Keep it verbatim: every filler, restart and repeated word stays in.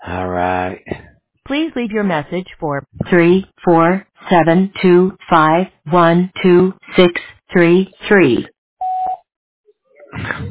All right. Please leave your message for three four seven two five one two six three three.